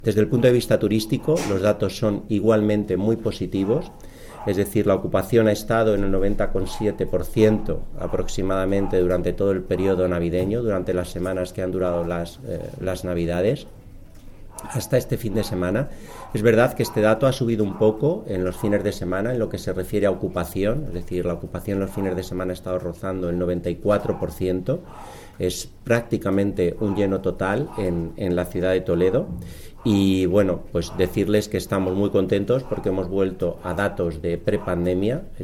Desde el punto de vista turístico, los datos son igualmente muy positivos. Es decir, la ocupación ha estado en el 90,7% aproximadamente durante todo el periodo navideño, durante las semanas que han durado las Navidades, hasta este fin de semana. Es verdad que este dato ha subido un poco en los fines de semana en lo que se refiere a ocupación, es decir, la ocupación en los fines de semana ha estado rozando el 94%, es prácticamente un lleno total en la ciudad de Toledo. Y bueno, pues decirles que estamos muy contentos porque hemos vuelto a datos de prepandemia,